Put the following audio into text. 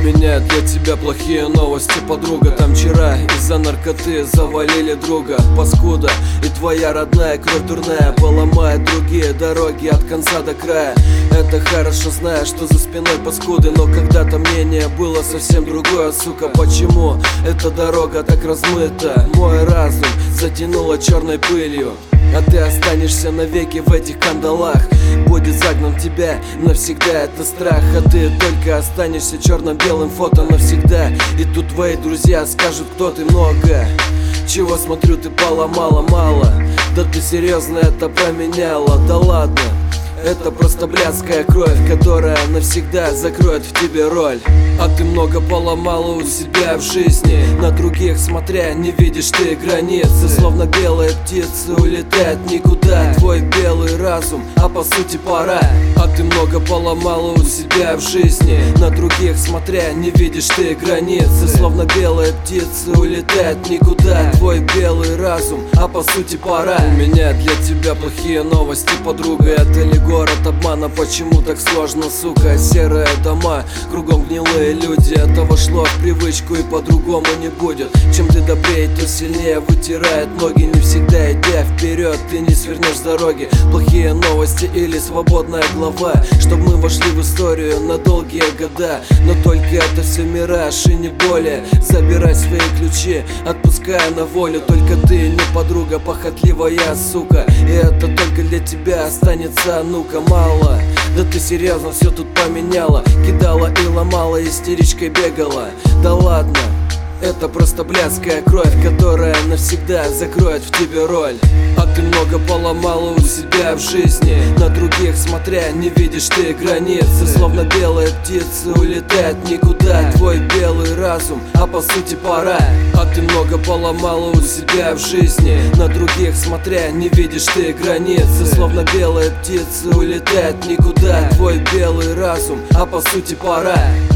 меня для тебя плохие новости, подруга. Там вчера из-за наркоты завалили друга. Паскуда, и твоя родная кровь дурная поломает другие дороги от конца до края. Это хорошо, зная, что за спиной паскуды, но когда-то мнение было совсем другое, сука. Почему эта дорога так размыта? Мой разум затянуло черной пылью, а ты останешься навеки в этих кандалах. Будет загнан тебя навсегда, это страх. А ты только останешься черно-белым фото навсегда. И тут твои друзья скажут, кто ты, много чего, смотрю, ты поломала мало. Да ты серьезно это променяла? Да ладно, это просто блядская кровь, которая навсегда закроет в тебе роль. А ты много поломала у себя в жизни, на других смотря не видишь ты границы. Словно белая птица улетает никуда твой белый разум, а по сути пора. А ты много поломала у себя в жизни, на других смотря не видишь ты границы. Словно белая птица улетает никуда твой белый разум, а по сути пора. У меня для тебя плохие новости, подруга. Это не город обмана, почему так сложно, сука? Серые дома, кругом гнилые люди. Это вошло в привычку и по-другому не будет. Чем ты добрее, то сильнее вытирает ноги. Не всегда идя вперед, ты не свернешь с дороги. Плохие новости или свободная глава, чтоб мы вошли в историю на долгие года. Но только это все мираж и не более. Забирай свои ключи, отпуская на волю. Только ты не подруга, похотливая сука. И это только для тебя останется, ну-ка, мало. Да ты серьезно все тут поменяла, кидала и ломала, истеричкой бегала. Да ладно, это просто блядская кровь, которая навсегда закроет в тебе роль. А ты много поломала у себя в жизни, на других смотря не видишь ты границы. Словно белая птица улетает никуда твой белый разум, а по сути пора. А ты много поломала у себя в жизни, на других смотря не видишь ты границы. Словно белая птица улетает никуда твой белый разум, а по сути пора.